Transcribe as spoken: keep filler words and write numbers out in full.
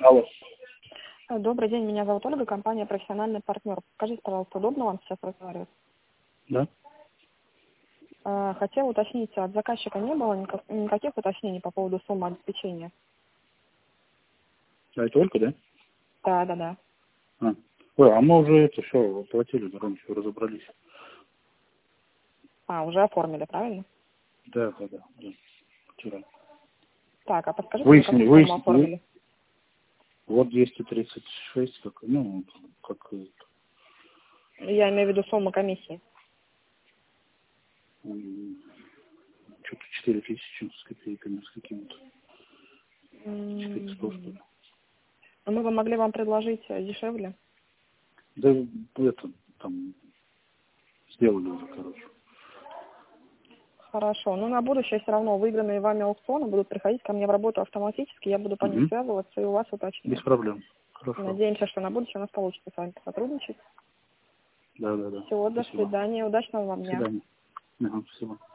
Алло. Добрый день, меня зовут Ольга, компания «Профессиональный партнер». Скажите, пожалуйста, удобно вам сейчас разговаривать? Да? Хотела уточнить, от заказчика не было никак- никаких уточнений по поводу суммы обеспечения? А это Ольга, да? Да, да, да. А. Ой, а мы уже это все оплатили, да, раньше разобрались. А, уже оформили, правильно? Да, да, да, да. Вчера. Так, а подскажите, за Выяснили, какую сумму выяснили. оформили? Вот двести тридцать шесть, как, ну, как, Я имею в виду сумму комиссии. м, что-то четыре тысячи с копейками, с какими-то. четыре сто, что ли. М, ну, Мы бы могли вам предложить э, дешевле. Да, это, там, сделали уже, короче. Хорошо. Но на будущее все равно выигранные вами аукционы будут приходить ко мне в работу автоматически. Я буду по ним Угу. связываться и у вас Без уточнять. проблем. Хорошо. Надеемся, что на будущее у нас получится с вами сотрудничать. Да, да, да. Всего, до Спасибо. свидания. Удачного вам До дня. свидания. Ага, спасибо.